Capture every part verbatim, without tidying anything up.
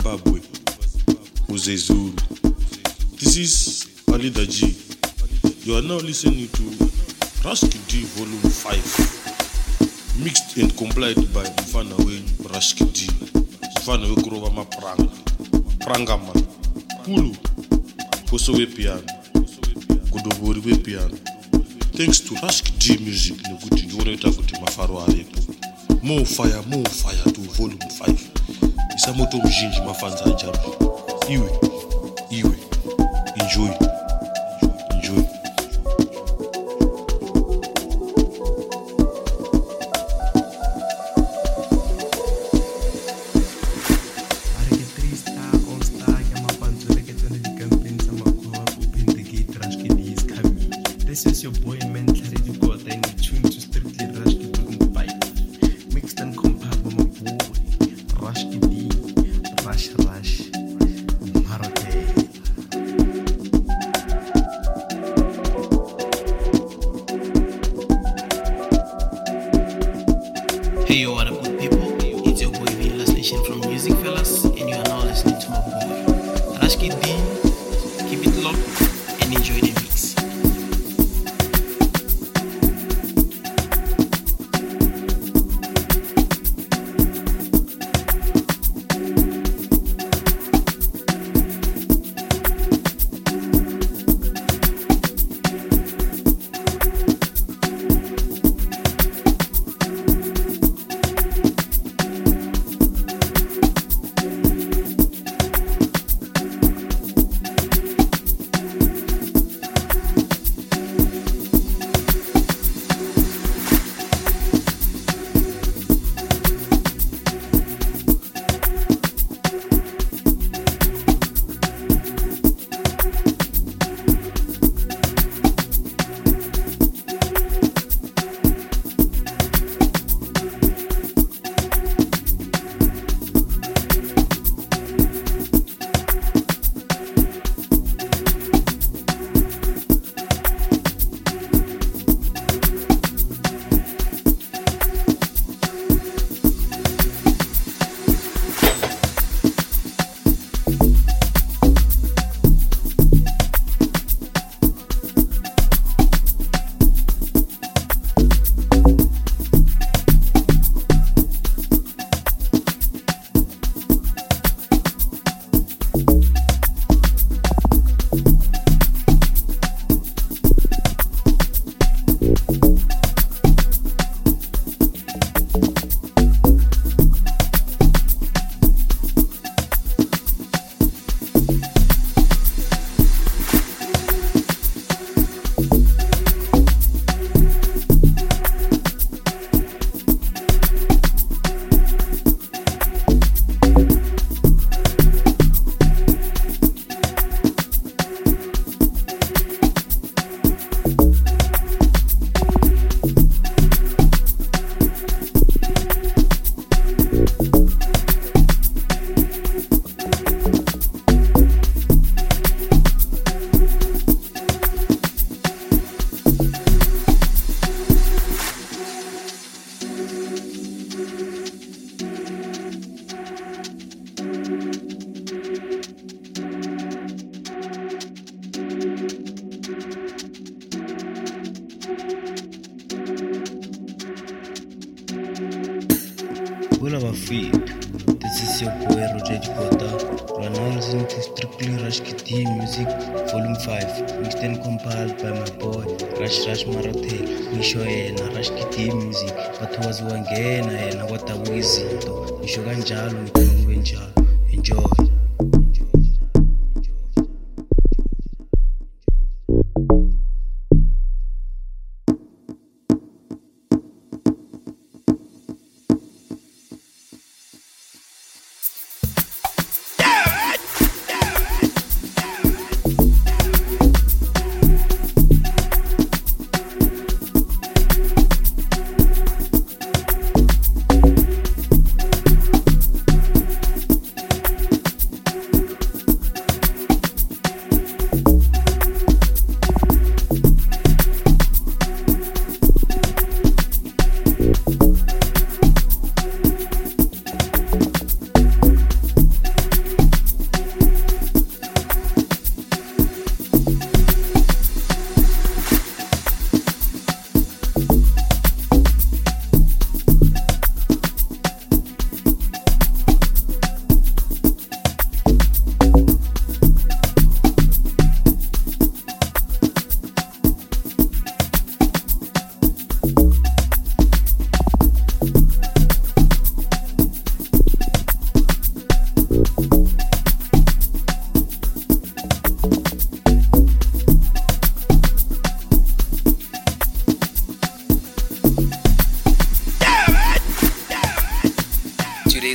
Zimbabwe, Uzezulu. This is Alida G. You are now listening to Rashki D Volume five, mixed and compiled by Mfana Wayne Rashki D. Mfana we kurova mapranga, pranga man, Kulu, Koso we piano, Kudobori we piano. Thanks to Rashki D Music, Nuguti, you want to talk Mafaro Arepo. More fire, more fire to Volume five. Isamoto Mjinji Mafanza Ajabi. Iwe, Iwe, enjoy, enjoy. This is your boy Mentally you got and you tune to Strictly Rashki Volume five. Mixed and compiled by my boy Rashki D. Rash Rash Marote. Hey yo, what up good people? It's your boy Vilas Nation from Music Fellas and you are now listening to my boy Rashki D. Keep it locked and enjoy the mix. Well, our feed. This is your boy Roger Jikota. You are now listening to Strictly Rashki D Music Volume five, mixed and compiled by my boy Rash Rash Marote. Nisho yena Rashki D Music. Watu waziwangena yena watawizinto. Nisho kanjalo ngikhuluma njalo. Enjoy.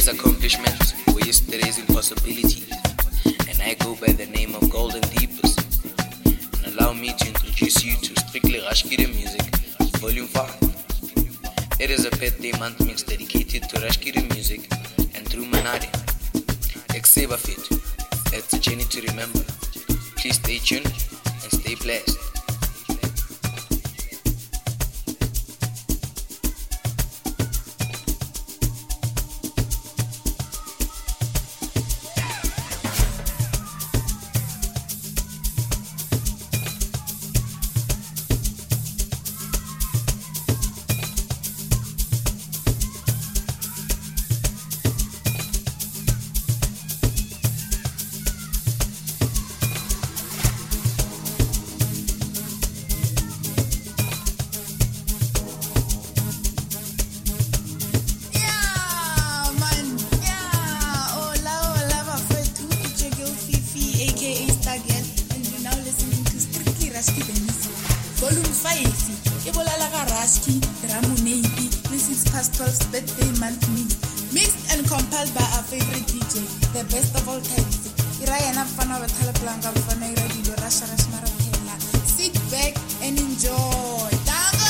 today's accomplishments were yesterday's impossibility. And I go by the name of Golden Deepers. And allow me to introduce you to Strictly Rashkiri Music, Volume five. It is a birthday month mix dedicated to Rashkiri music and through Manadi. Exeba Fit. That's a journey to remember. Please stay tuned and stay blessed. Volume five, Ibolala Raski, Ramunei, Missus Pastor's birthday month mix, mixed and compiled by our favorite D J, the best of all times. Irayana Fana Talaplanka Fana Radio Rasha Rashmarakela. Sit back and enjoy. Tango!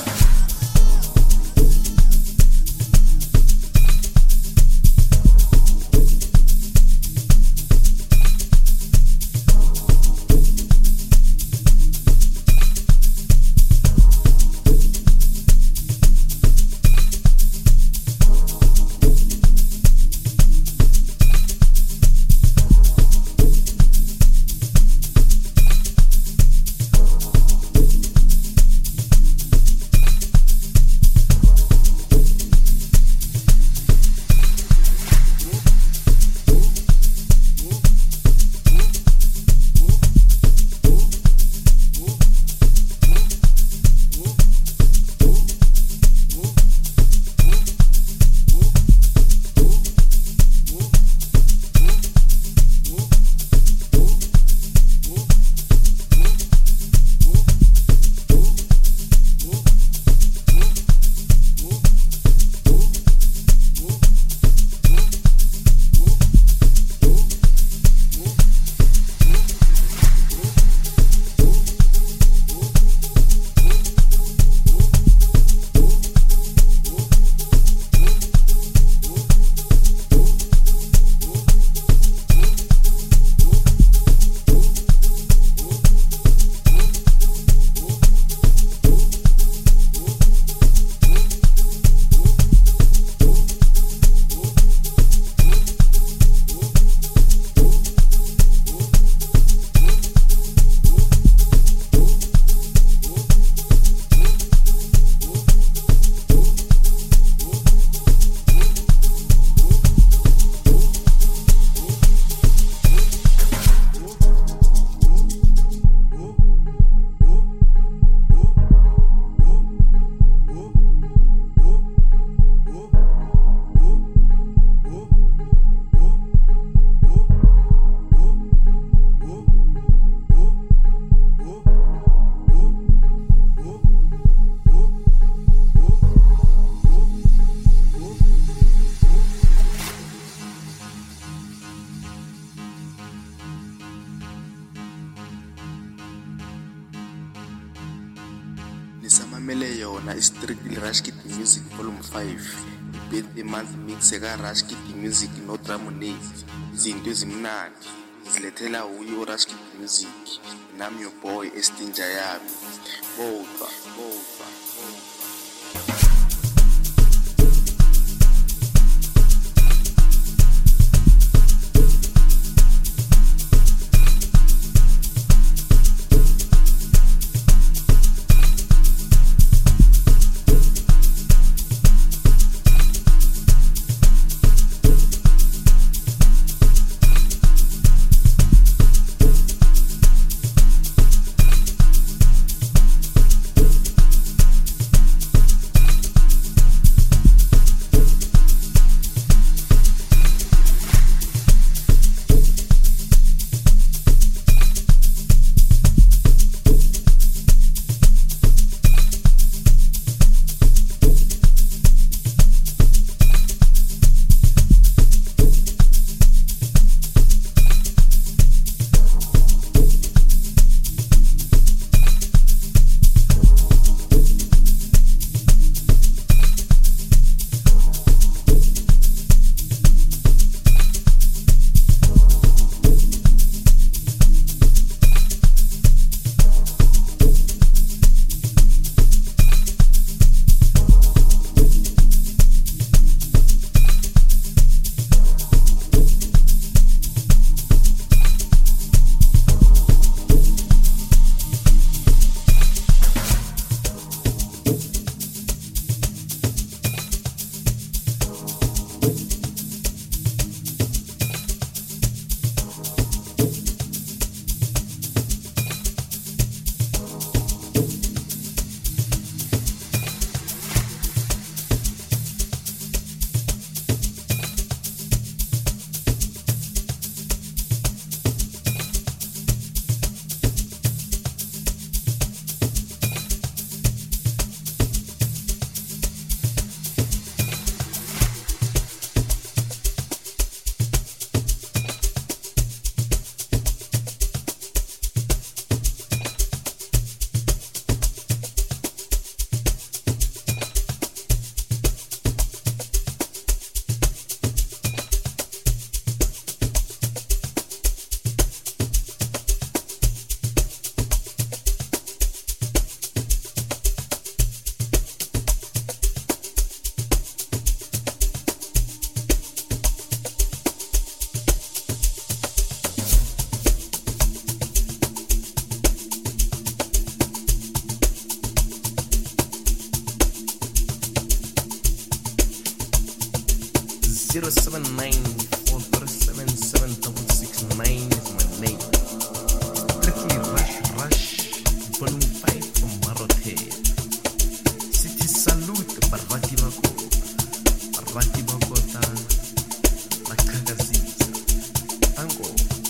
Nisamamele yona Strictly Rashkiri Music Volume five. Birthday month mix eka Rashkiri Music no Dramonade. Izinto ezimnandi zilethela uyo Rashkiri Music. Nami your boy Estinja yami. Boba, boba, boba. zero seven nine four three seven seven six six nine is my name. Strictly Rush Rush, volume five from Marothe. City salute, Barvati Bako, Barvati Bakota, Lakakazisa, Tango.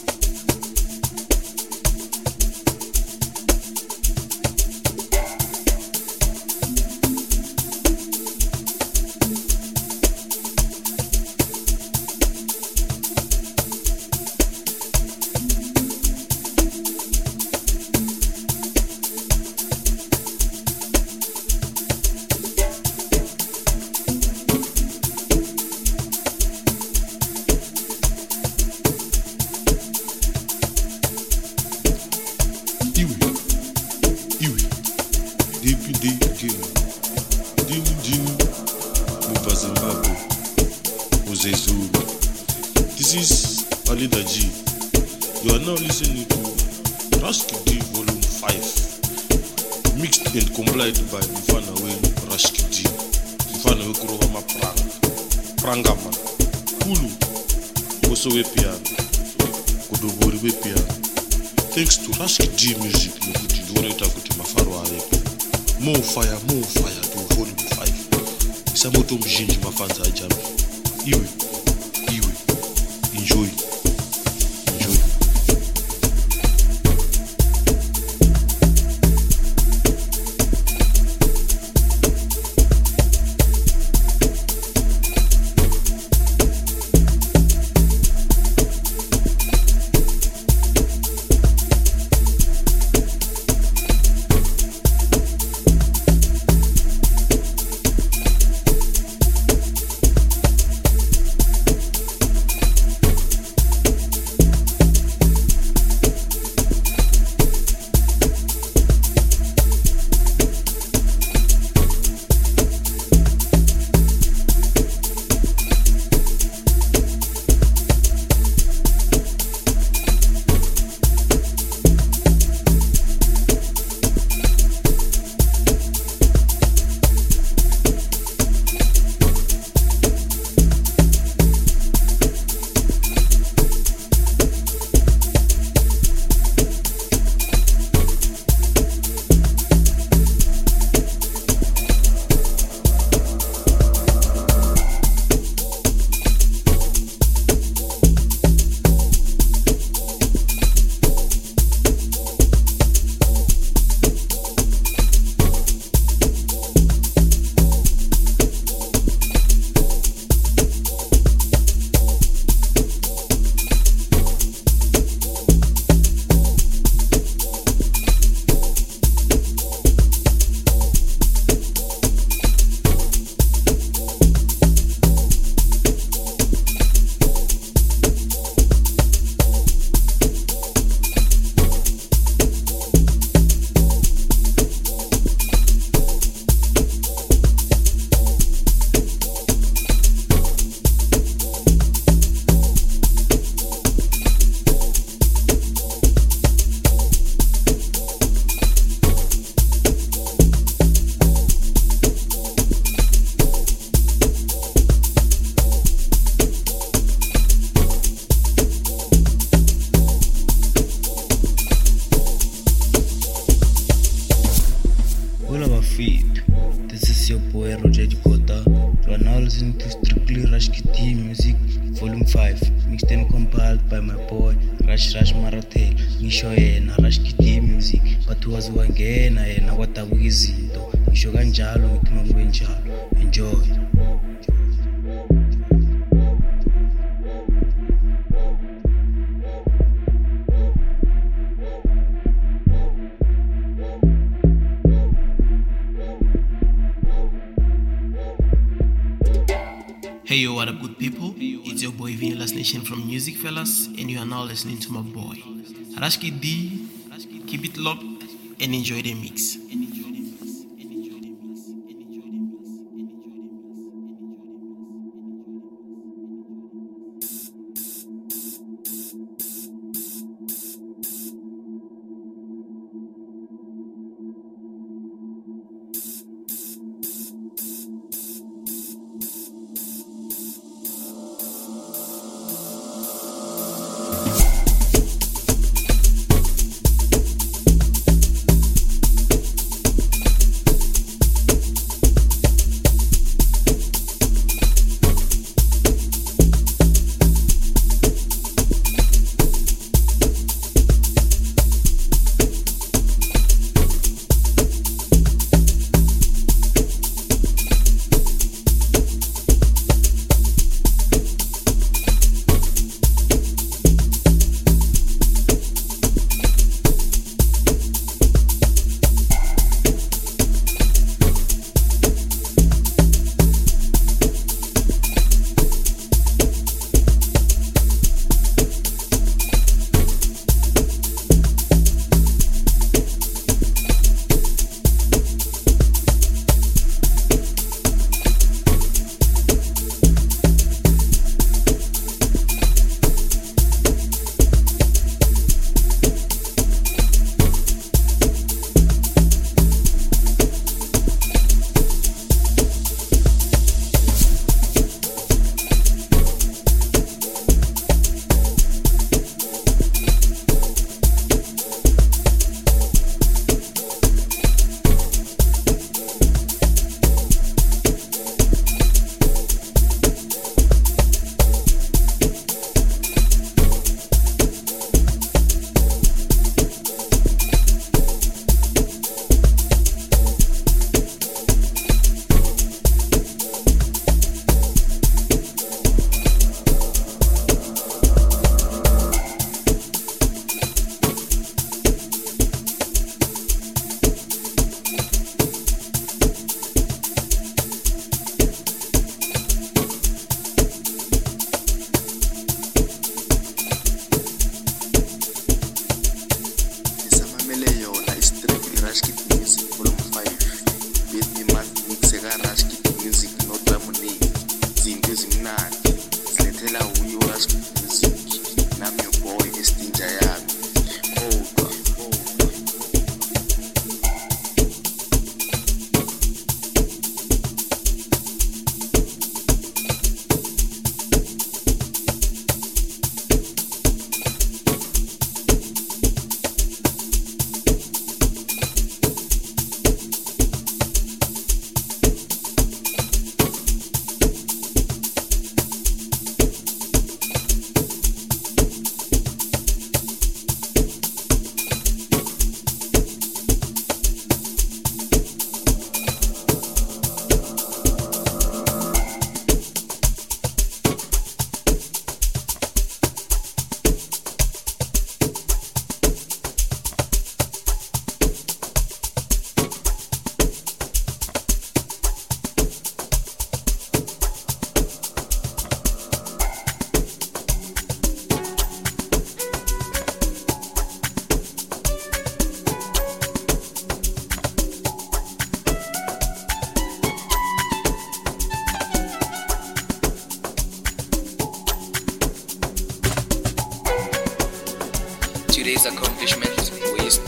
This is Alida G. You are now listening to Rashki D Volume five, mixed and compiled by Mfana we Rashki D. Mfana we Kurova ma Pranga. Pranga man. Kulu. Koso we piano. Kodobori we piano. Thanks to Rashki D Music, Lukuti Dworeta Kuti Mafaro Aleko. More fire, more fire to Volume five. Isamoto mjinji mafanza ajami. Iwe. Iwe. Enjoy. Enjoy. This is your boy Roger Dikota. You are now listening to Strictly Rashki D Music Volume five, mixed and compiled by my boy Rash Rash Marothe. Ngisho yena Rashki D Music, bathu waziwangena yena kwatabuka izinto. Ngisho kanjalo ngithi makube njalo. Enjoy. Hey yo, what up good people? It's your boy Vinny Last Nation from Music Fellas, and you are now listening to my boy Rashki D. Keep it locked and enjoy the mix.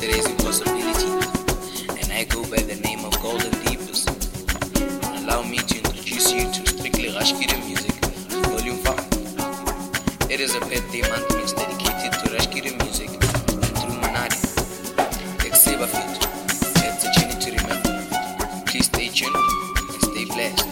yesterday's impossibility, and I go by the name of Golden Deepers. Allow me to introduce you to Strictly Rashkid Music, Volume five. It is a birthday month mix dedicated to Rashkid Music and through Manadi. Exeba Fit. It's a journey to remember. Please stay tuned and stay blessed.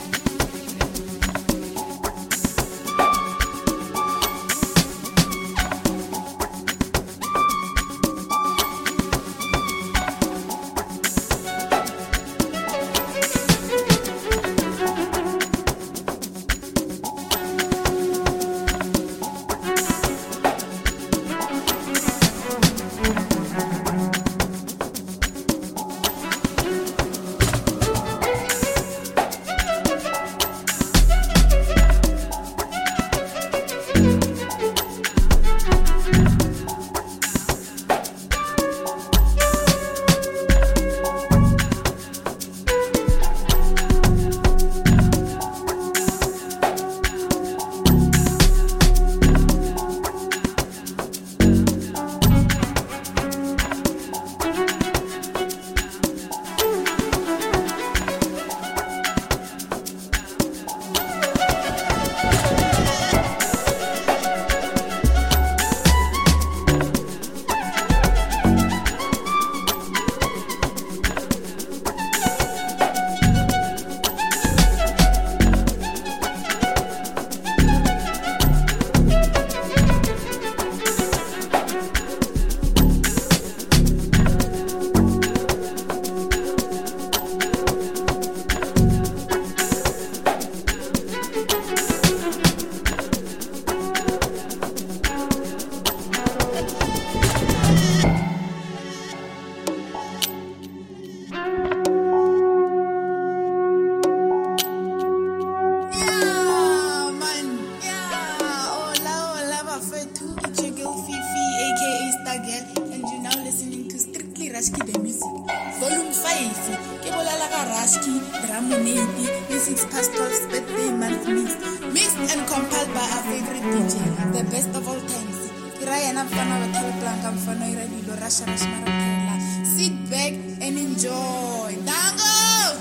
Sit back and enjoy. Dango!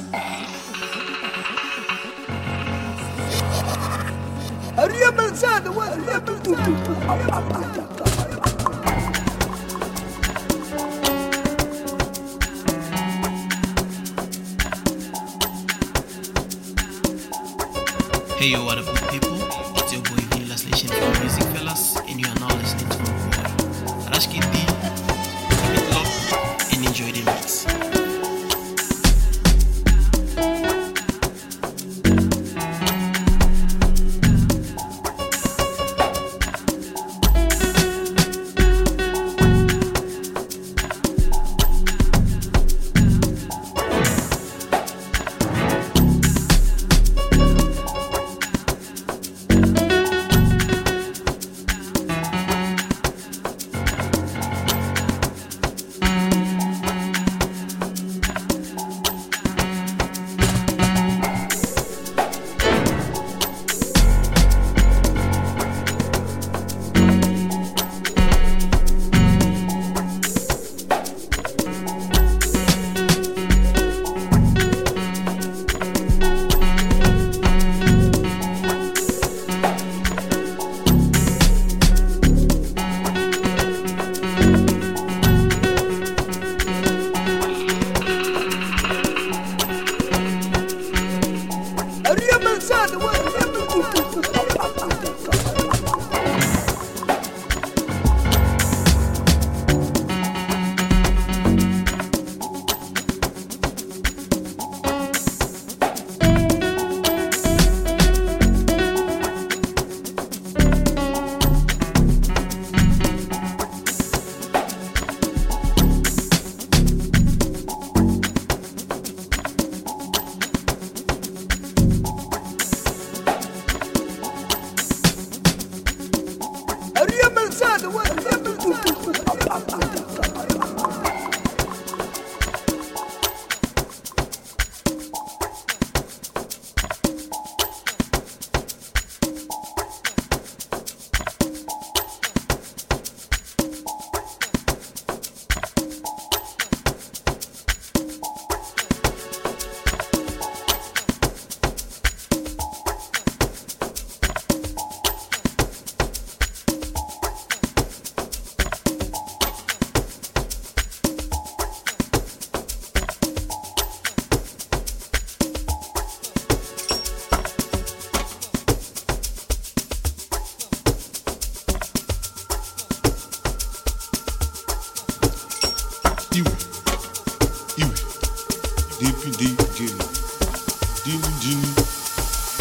Hey yo, what up good people? It's your boy Vinny Last Nation from Music Fellas, and you are now listening to my boy Rashkid D. Keep it locked and enjoy the mix.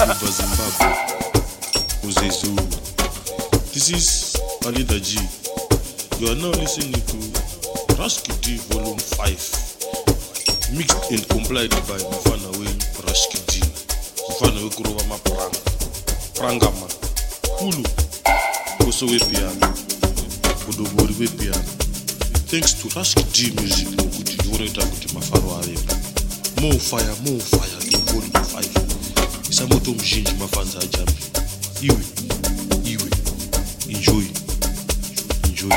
Silva Zimbabwe, Jose Zulu. This is Alida G. You are now listening to Rashki D Volume five, mixed and complied by Mfana Wayne Rashki D. Mfana Wekurova Mapranga, Prangama, Hulu, Koso Wepiano, Kodobori Wepiano. Thanks to Rashki D Music, Nokuti Yoreta Kuti Mafaro Areba. More fire, more fire to Volume five. Isamoto Mjinji Mafanza Ajambi. Iwe, Iwe, enjoy, enjoy.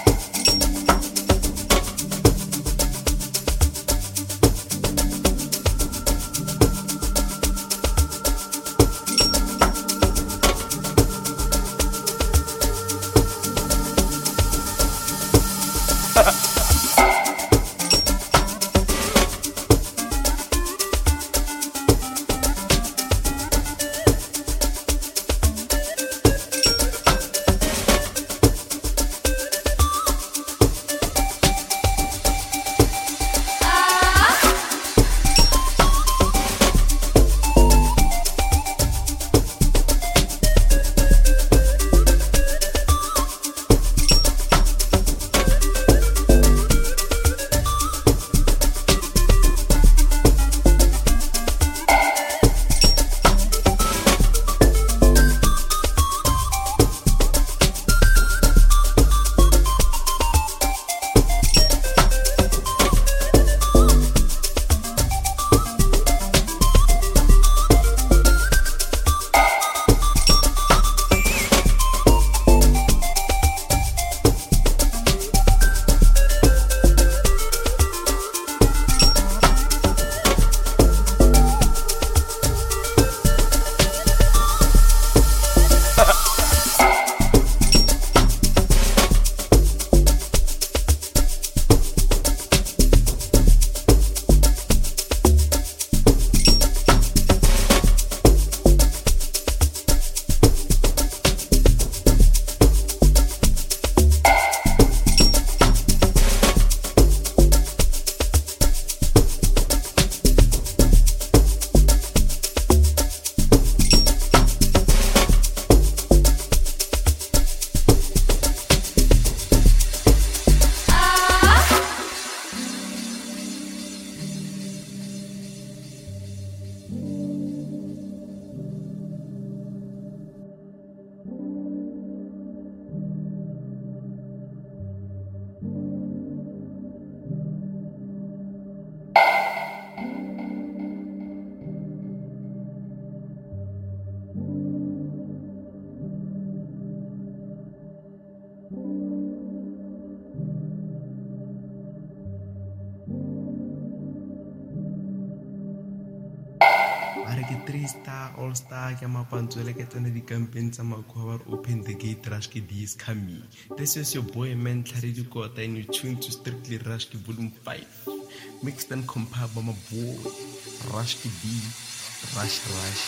three star all star ke mapantswele ke tsena di campaign tsa makhoba open the gate Rashki D is coming. This is your boy man Tlhare Dikota and you tune to Strictly Rashki Volume five, mixed and compiled by my boy Rashki D. Rush Rush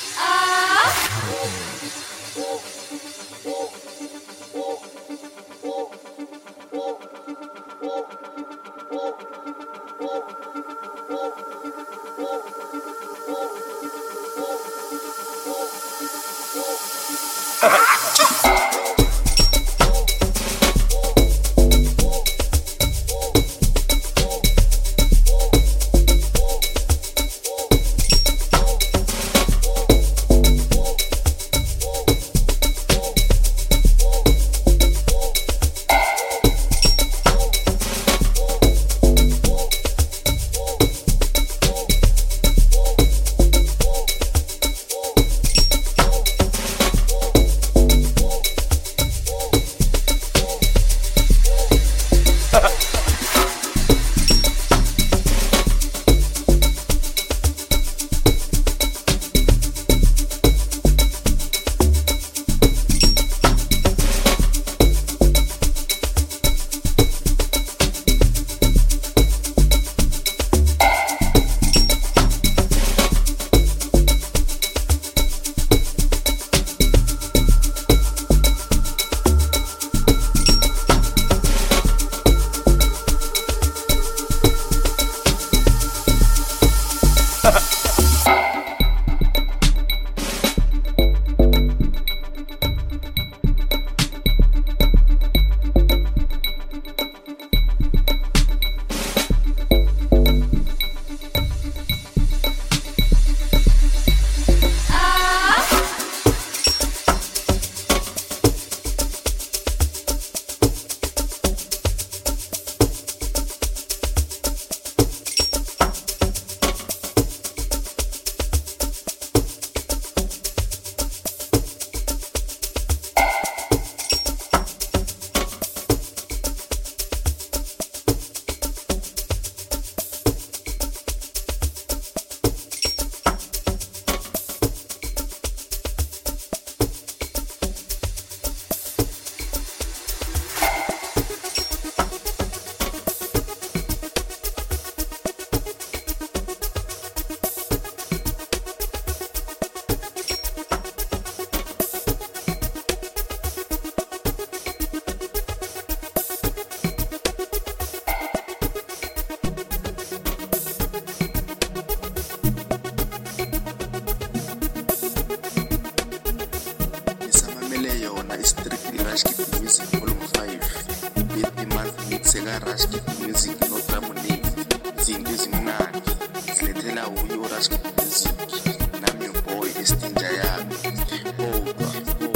seka-Rashkid Music noDramonade izinto ezimnandi zilethela uyo Rashkid Music nami your boy Estinja yami Boba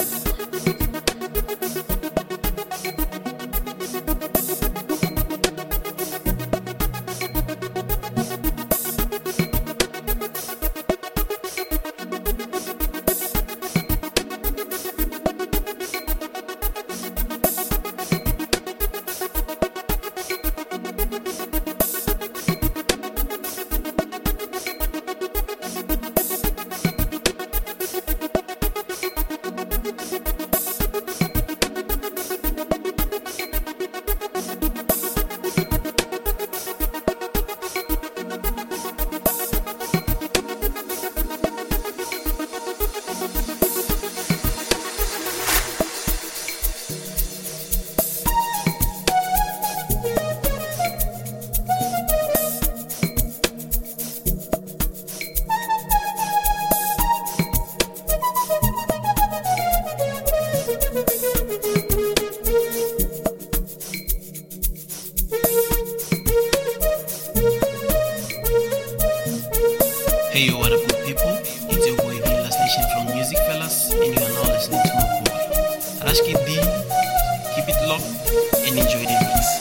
Hey yo, what up good people? It's your boy Villa Station from Music Fellas, and you are now listening to my boy Rashkid D. Keep it locked and enjoy the mix.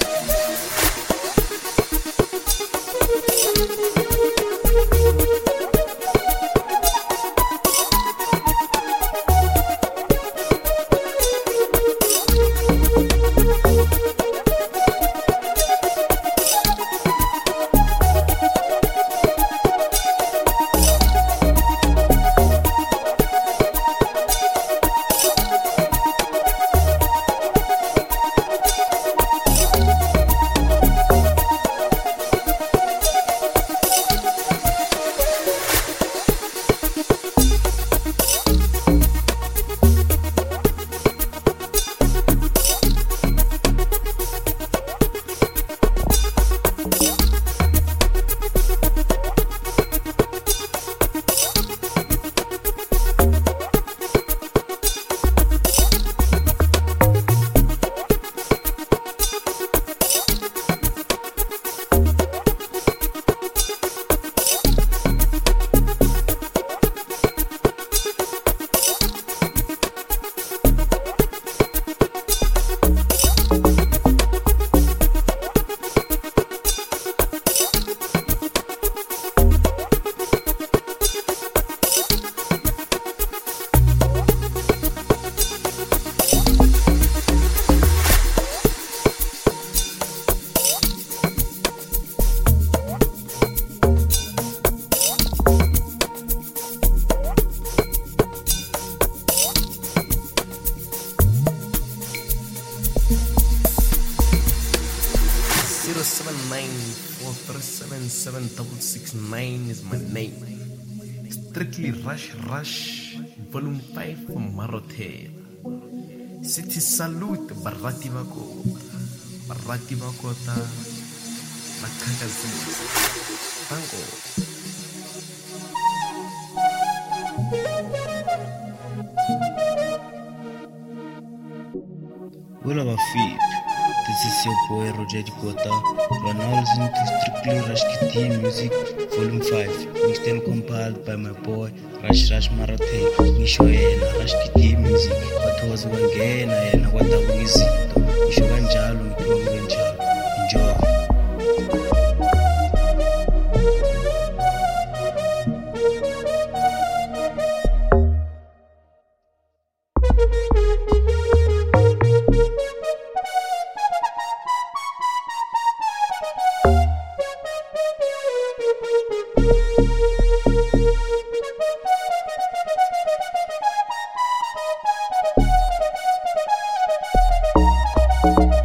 zero seven nine four three seven seven six six nine is my name. Strictly Rush Rush Volume five from Marotel. City Salute Barati Bakota Barati Bakota Makakazis Tango. Well, our feet. This is your boy Roger Dikota. You are now listening to Strictly Rashkid D Music Volume five, mixed and compiled by my boy Rash Rash Marate. Ngisho yena Rashkid D Music wathoza kwangena yena kwadabu izinto. Ngisho kanjalo ngithola kanjalo. Enjoy. Thank you.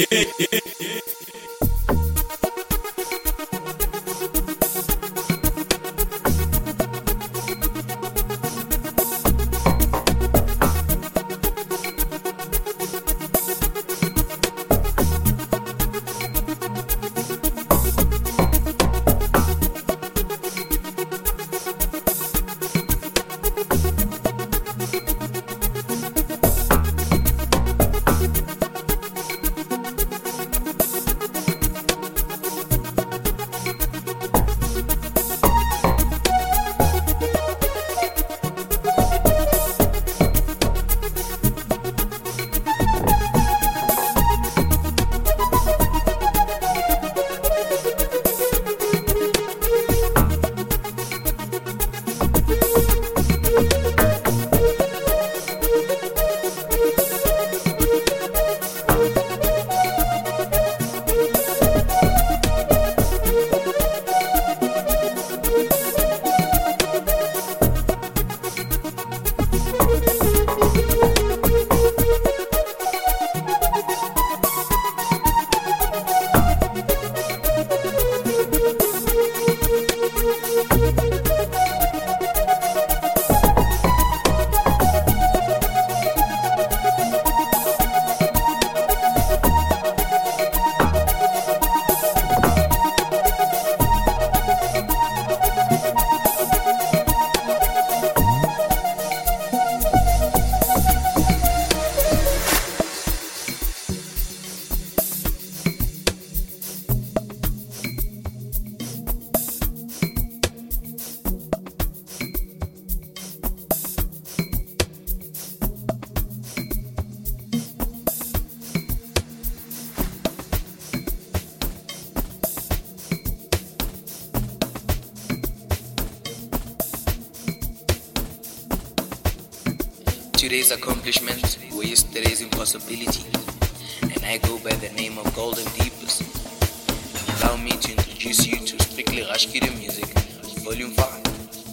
Today's accomplishment were yesterday's impossibility, and I go by the name of Golden Deepers. Allow me to introduce you to Strictly Rashkida Music, Volume five.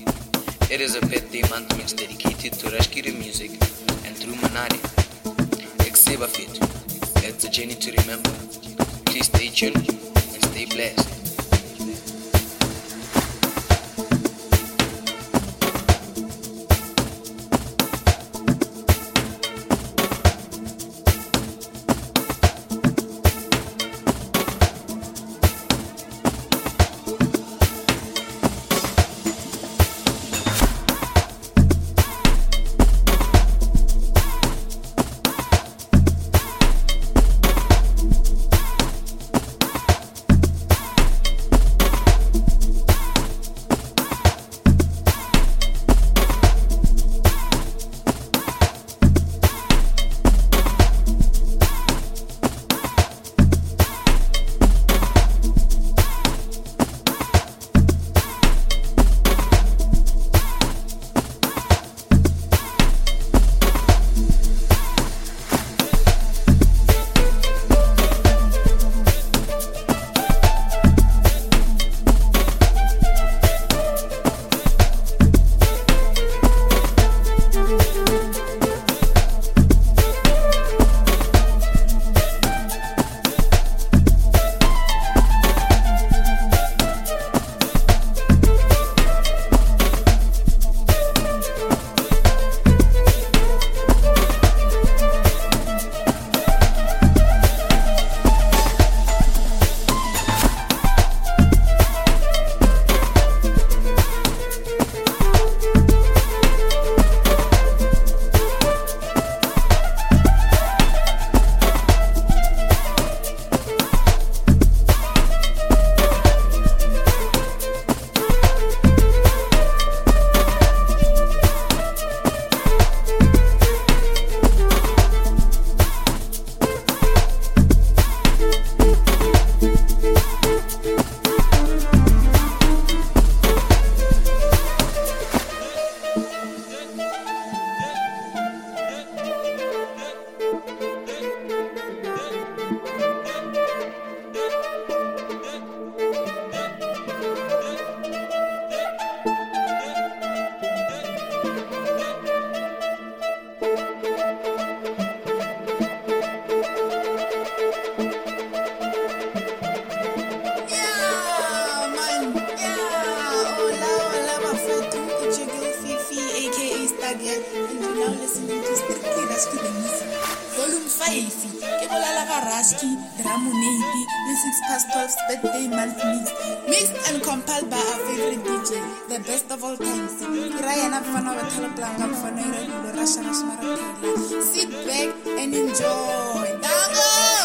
It is a birthday month mix dedicated to Rashkida music and through Manade. Exeba Fit. It's a journey to remember. Please stay tuned and stay blessed. Rashki the Music Volume five ke bolela ga Rashki Dramonate le six past twelve birthday month mix mixed and compiled by our favorite D J the best of all times Irayana Mfana wa Thalapanga Mfana Irayana Rasha Rash Marathela sit back and enjoy Dango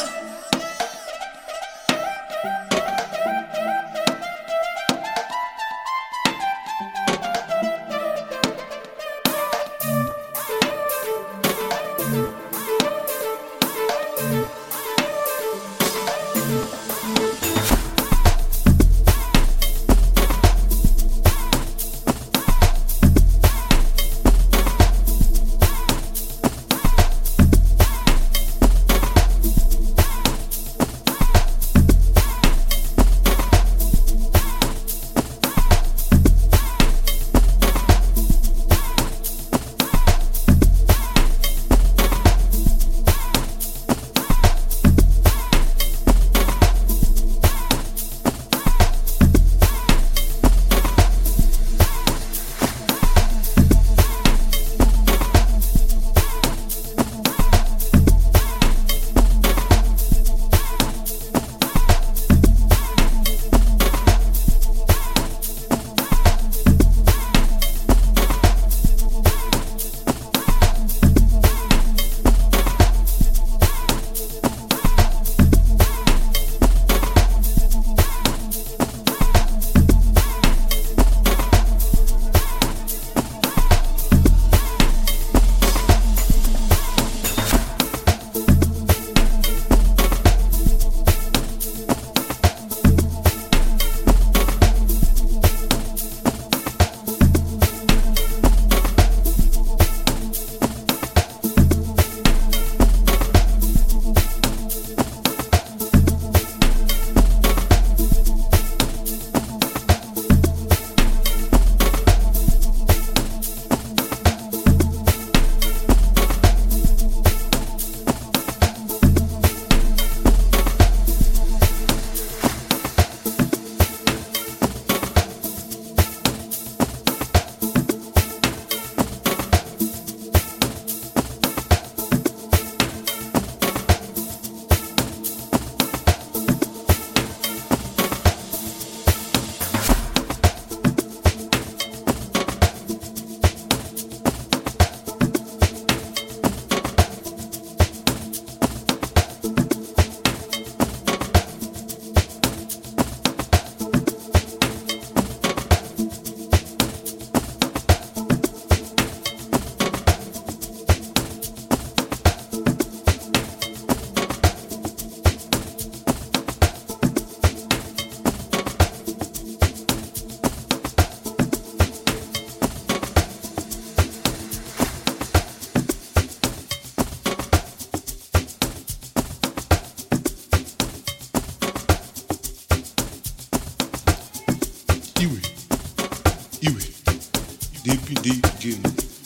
D P D game.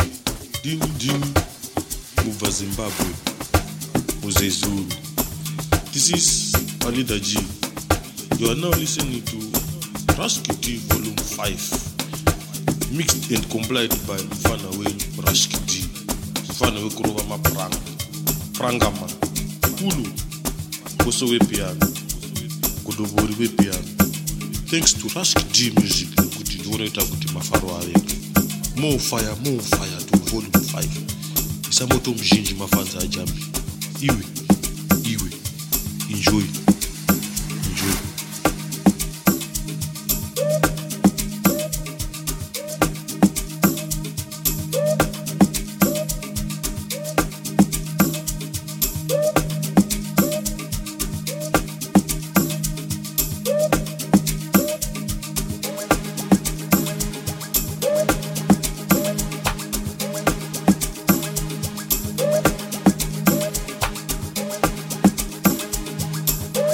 Ding ding. Over Zimbabwe. Mose Zulu. This is Alida G. You are now listening to Rashki D Volume five. Mixed and compiled by Mfana we Rashki D. Mfana we Kurova ma Pranga. Pranga ma. Kulu. Koso we piano. Kodobori we piano. Thanks to Rashki D Music. Kuti duoneta kuti mafaro aweke. More fire, more fire to Volume five. Isamoto mjinji mafanza ajambi. Iwe, iwe. Enjoy. Enjoy. Thank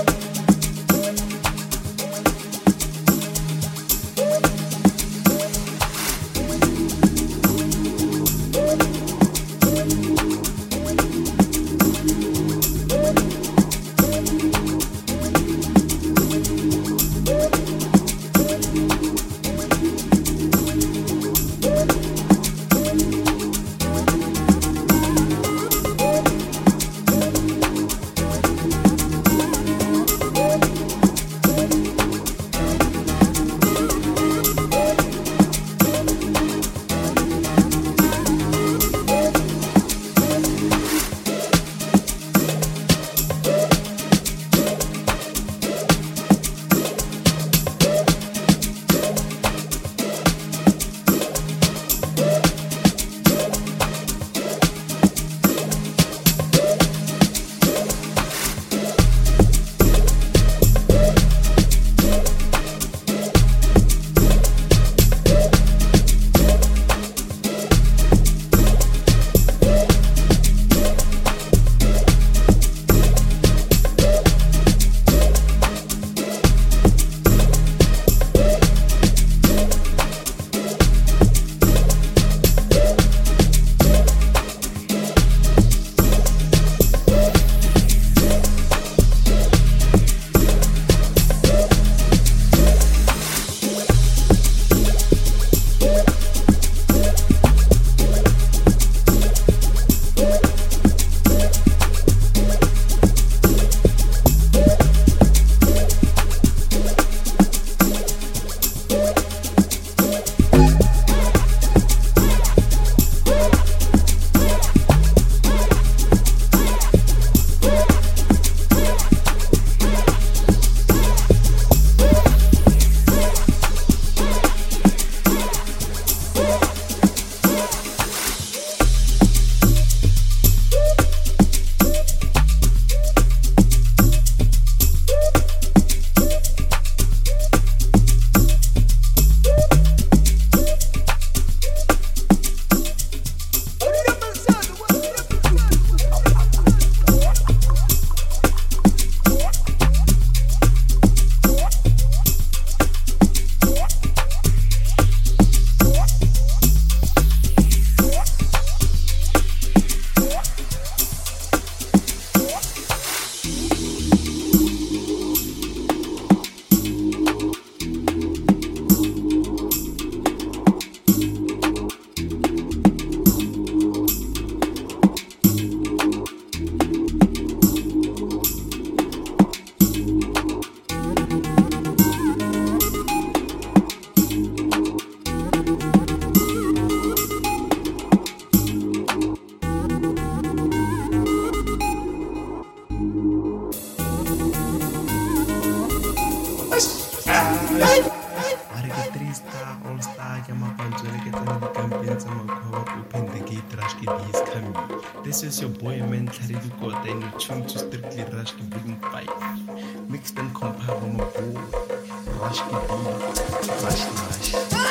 Are ke three star all star ke mapantswele ke tsena di-campaign tsa makgwa wa open the gate Rashki D is coming. This is your boy man Tlhari Dikota and you're tuned to Strictly Rashki Volume five. Mixed and compiled by my boy Rashki D. Rash Rash.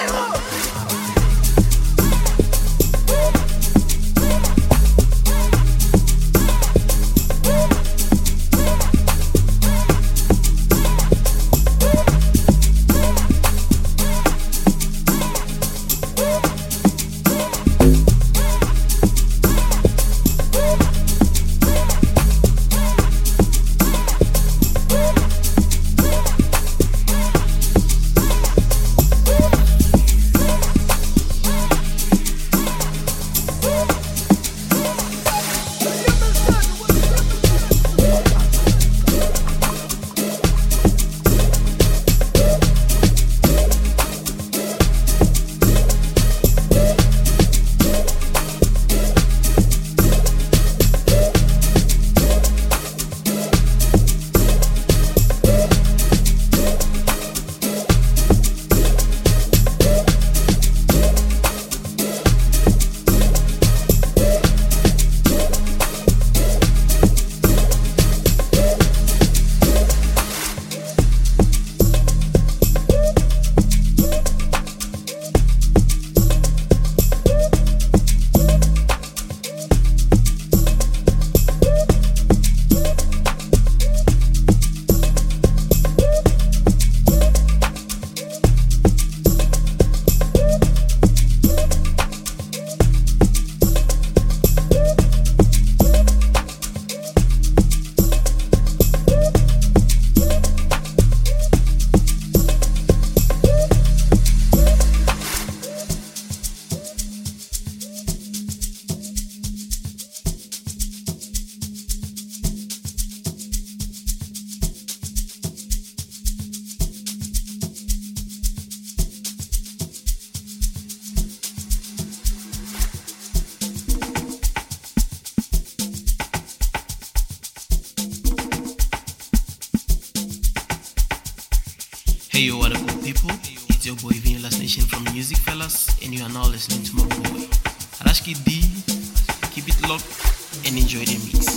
Hey yo, what up good people? It's your boy Vinny Last Nation from Music Fellas, and you are now listening to my boy Rashki D. Keep it locked and enjoy the mix.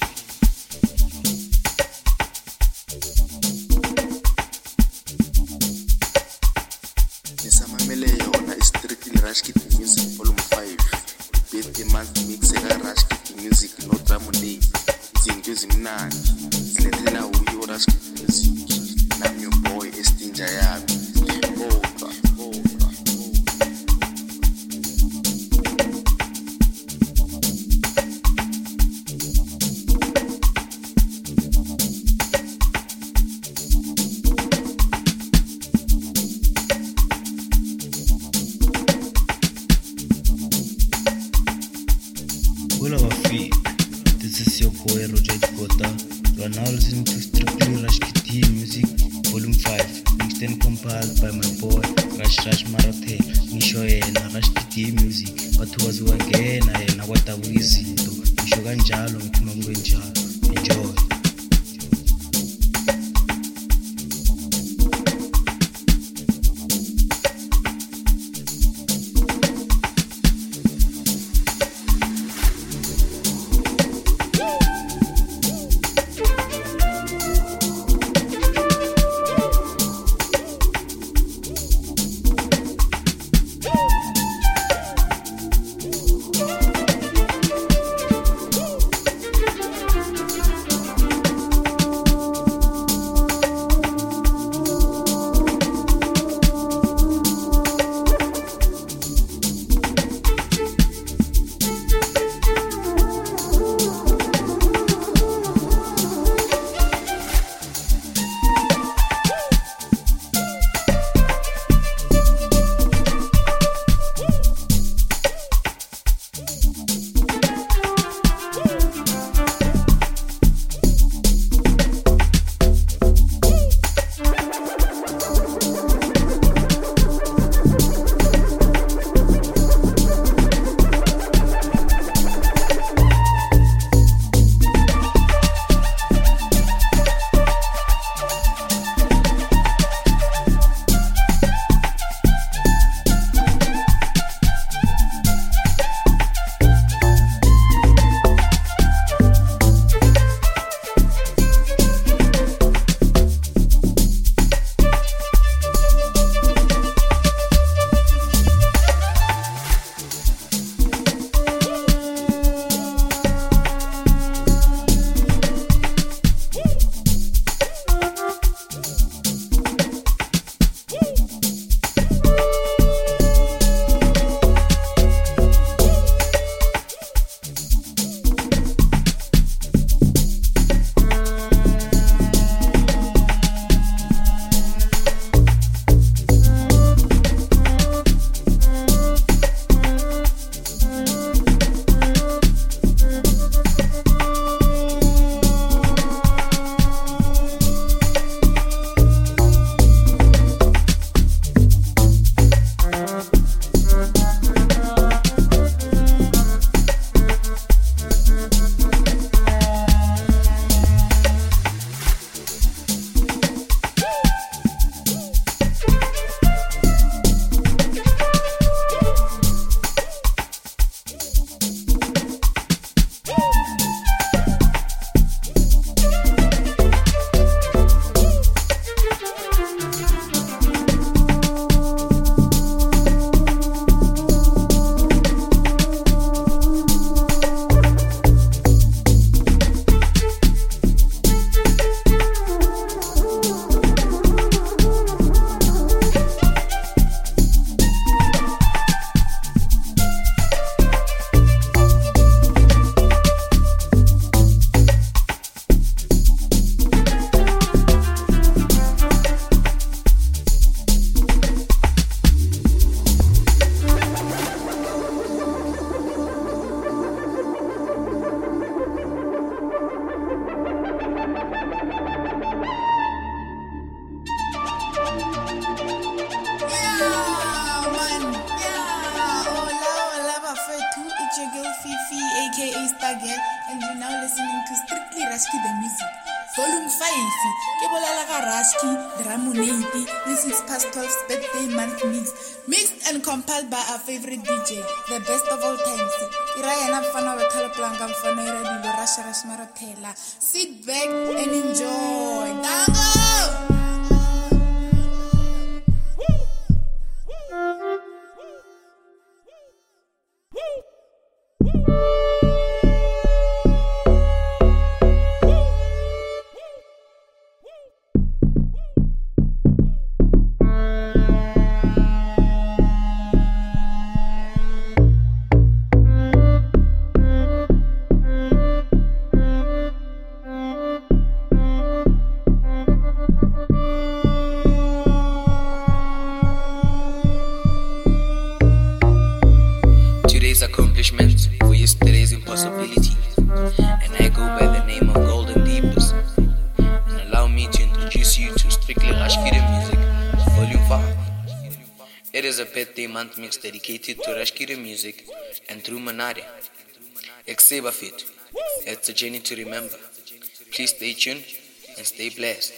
Nisamamele yona Strictly Rashki Music Volume five. Birthday month mix eka Rashki Music no Dramoney. Izinto ezimnandi zilethela uyo Rashki Music. I'm your boy Estinja yami. Boka, boka, Well, our feet. This is your boy Roger Dikota. You are now listening to Strictly Rashki D Music Volume five, mixed and compiled by my boy Rash Rash Marathe. Ngisho yena Rashki D Music, bathu waziwa ngena yena kwadabuka izinto. Ngisho kanjalo ngiphuma kwenjalo. Enjoy. it's your girl Fifi, aka Star Girl, and you're now listening to Strictly Rashki the Music. Volume five, ke bolela ka Rashki, Dramonate, this is past twelve's birthday month mix, mixed and compiled by our favorite D J, the best of all times. Irayana Fana Watalaplanka Fana Radio Rasha Rashmaratela. Sit back and enjoy. Dango! Accomplishments for yesterday's impossibility, and I go by the name of Golden Deepers. And allow me to introduce you to Strictly Rashki the Music, Volume five. It is a birthday month mix dedicated to Rashki the Music and True Manade. Exebafit, it's a journey to remember. Please stay tuned and stay blessed.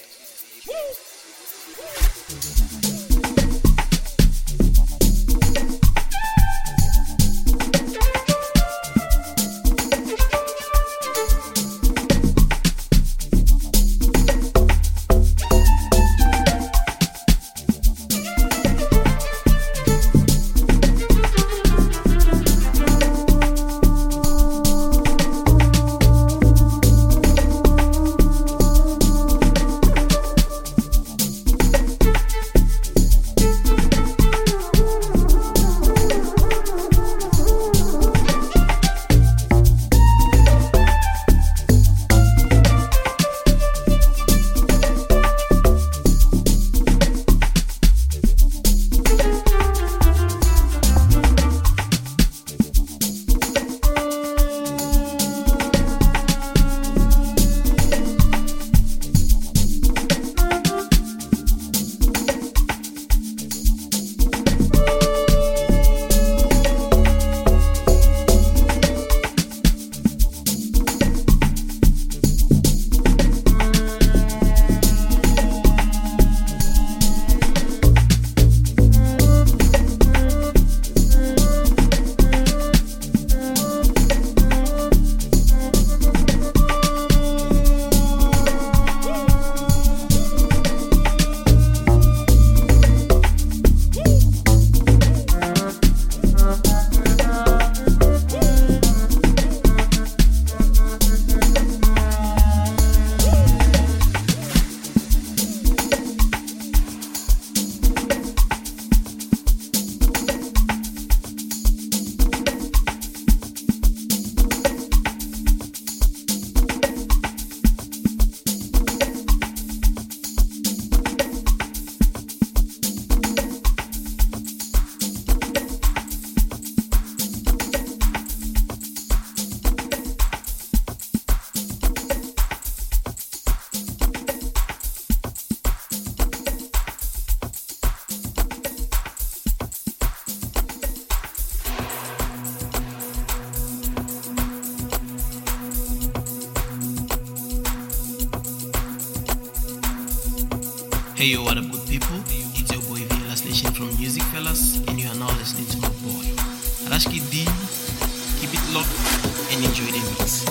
Hey yo, what up good people? It's your boy V L Nation from Music Fellas, and you are now listening to my boy Rashki D. Keep it locked and enjoy the mix.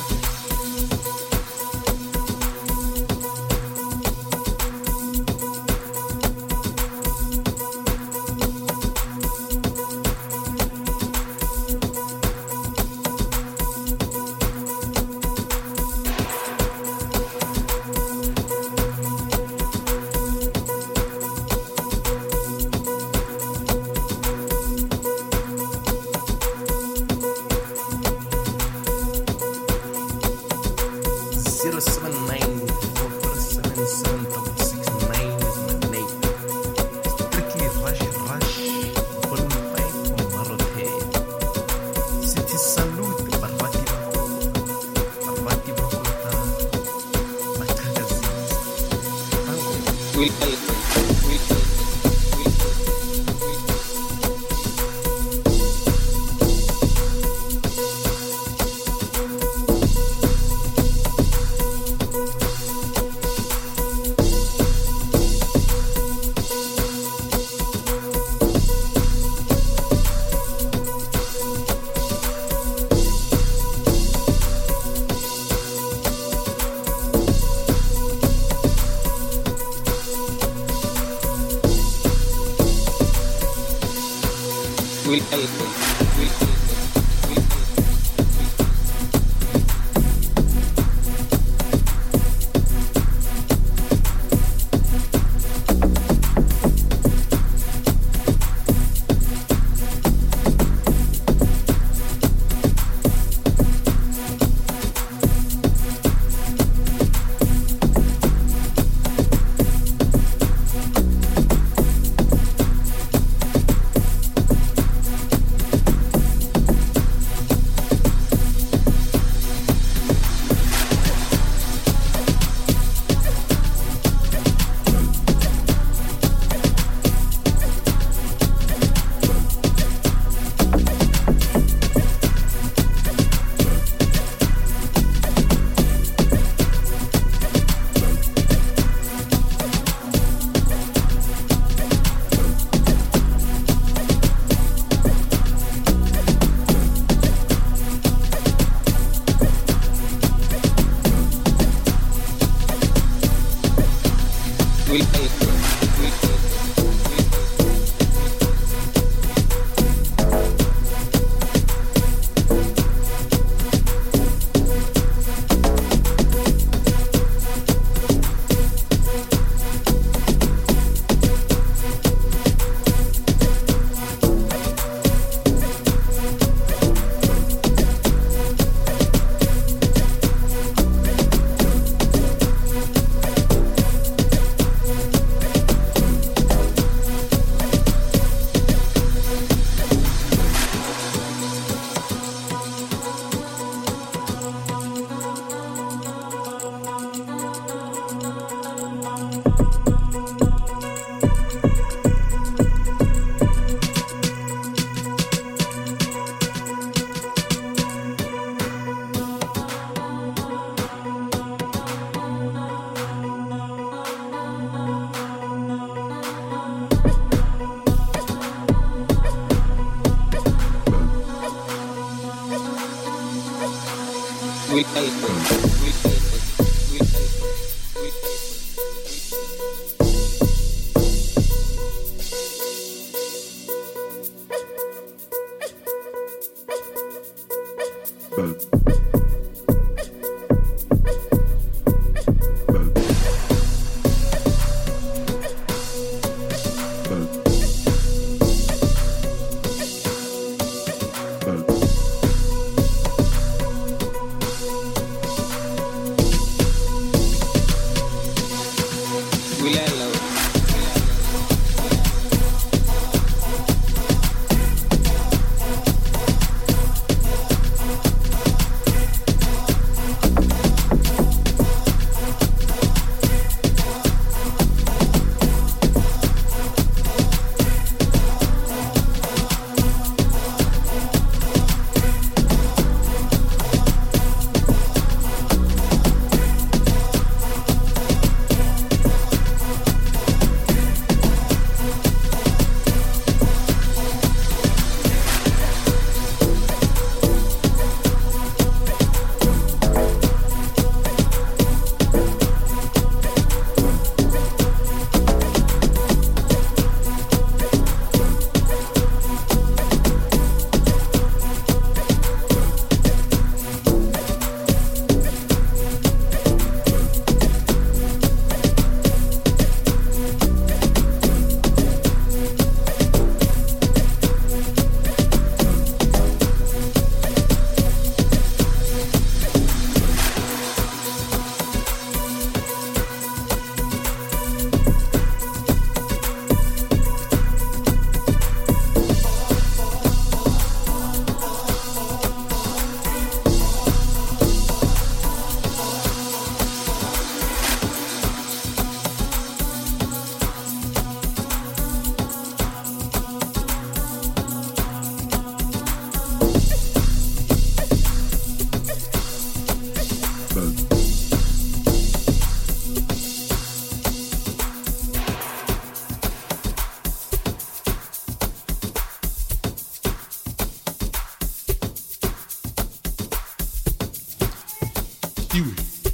Iwe,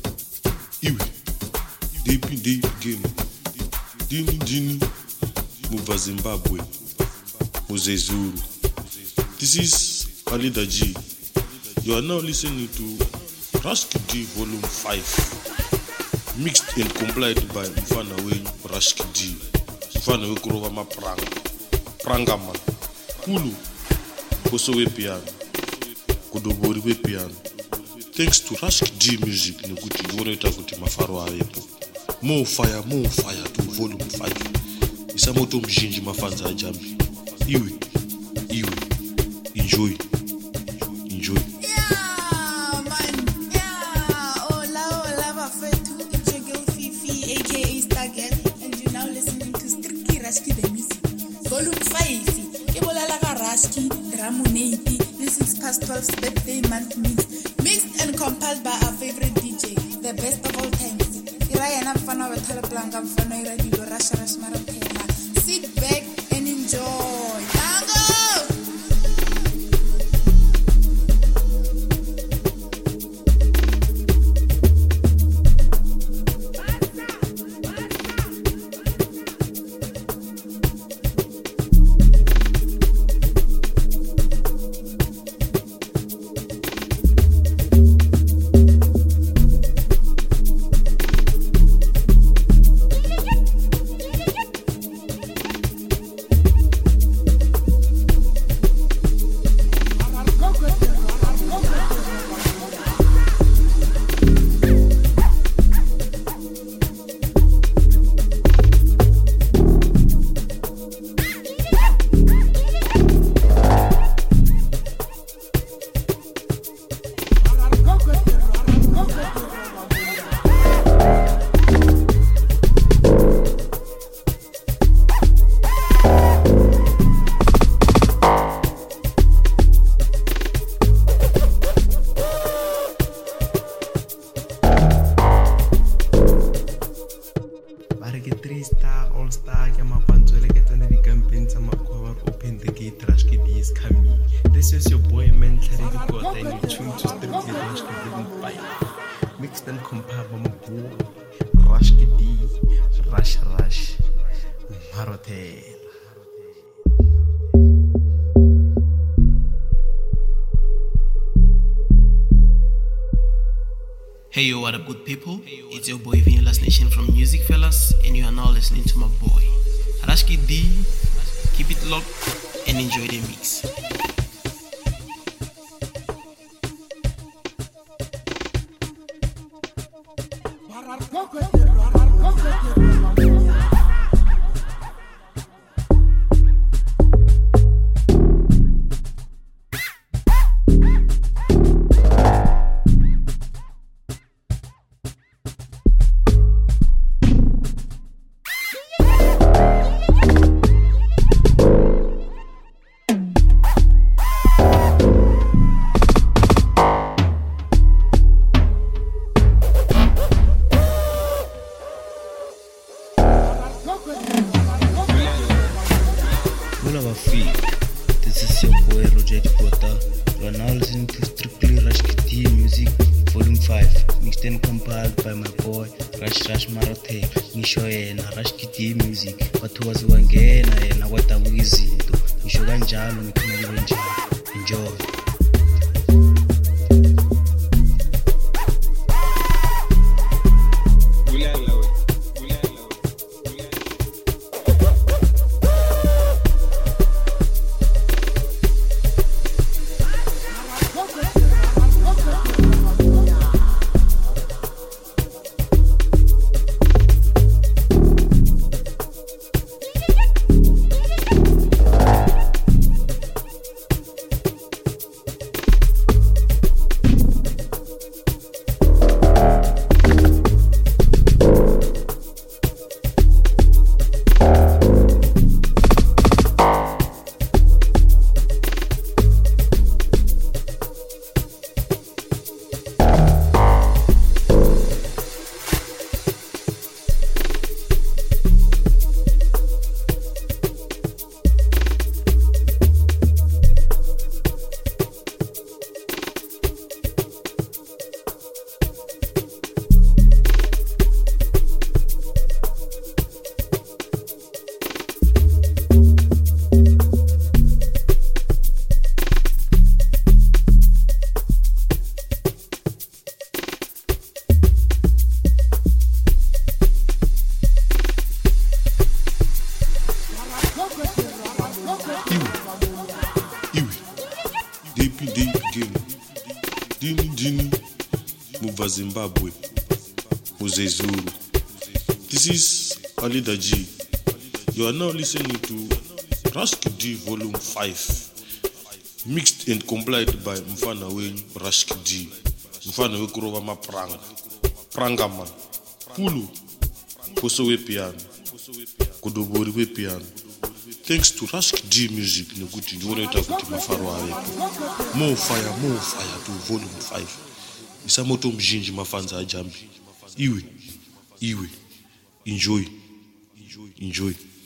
iwe, depi depi game, dini dini, muva Zimbabwe, muzezuru, This is Ali Daji. You are now listening to Rashki D Volume five, mixed and compiled by Mfana Wayne Rashki D. Mfana Wayne Kurova ma pranga, pranga man. Kulu, Koso we piano, Kodobori we piano. Thanks to Rashki D Music, Nukuti Goreta Kuti Mafaro Aepo. More fire, more fire to Volume five. Isamoto Mjinji Mafanza Jambi. Iwi, Iwi, enjoy, enjoy. Yeah, man, yeah. Hola, hola, Bafetu. It's your girl Fifi, aka Star Girl, and you're now listening to Strictly Rashki the Music. Volume five. Kebolalaga Rashki, Dramunati. This is past twelve's birthday month mix. Mixed and compiled by our favorite D J, the best of all times. Irayana Mfana Wethala Blanca Mfana Radio Rash Rash Maratela. Sit back and enjoy. Tango! Hey yo, what up good people? It's your boy Vinylast Nation from Music Fellas, and you are now listening to my boy Rashki D. Keep it locked and enjoy the mix. Kuba Zimbabwe, Uzezuru. This is Ali Daji. You are now listening to Rashki D Volume five, mixed and compiled by Mfana Wen Rashki D. Mfana we kurova mapranga. Pranga man. Pulu. Koso we piano. Kodobori we piano. Thanks to Rashki D Music, Nuguti, you want to put Mafarwa. More fire, more fire to Volume five. Isamoto mjinji mafanza ajambi. Iwe, iwe. Enjoy, enjoy, enjoy.